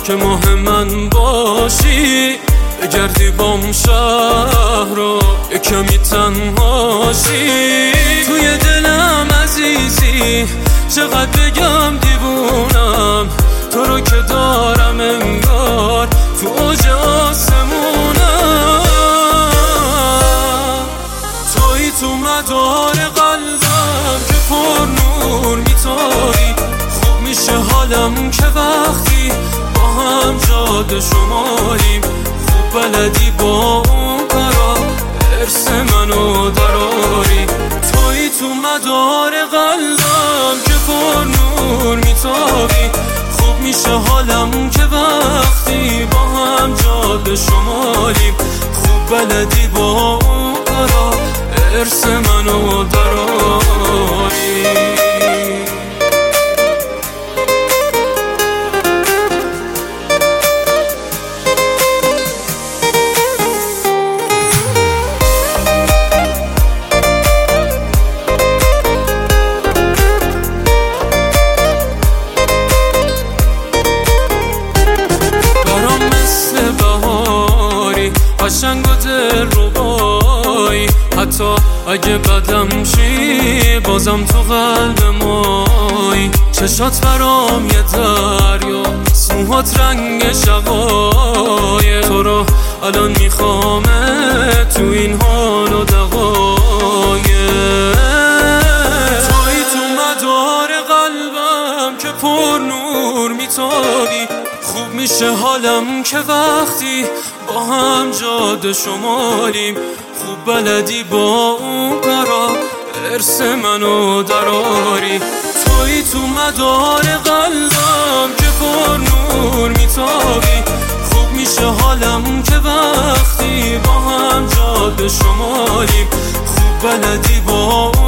که ماه من باشی، بگردی بام شهر رو کمی تنهاشی. توی دلم عزیزی چقدر بگم دیوونم، تو رو که دارم انگار تو اوج آسمونم. توی تو مدار قلبم که پر نور میتاری، خوب میشه حالم که وقتی با هم جاده شماریم. خوب بلدی با اون کارا ارث منو دراری. توی تو مدار قلبم که پر نور میتاری، خوب میشه حالم که وقتی با هم جاده شماریم. خوب بلدی با اون کارا ارث منو دراری. قشنگ و دلربایی، حتی اگه بدم شی بازم تو قلب مایی. چشات برام یه دریا، موهات رنگ شقایق، تو رو الان میخوامه تو این حال و دقایق. توی تو مدار قلبم که پر نور میتابی، خوب میشه حالم که وقتی با هم جاده شماریم. خوب بلدی با اون کارا ارث منو دراری. توی تو مدار قلبم که پر نور میتابی، خوب میشه حالم که وقتی با هم جاده شماریم. خوب بلدی با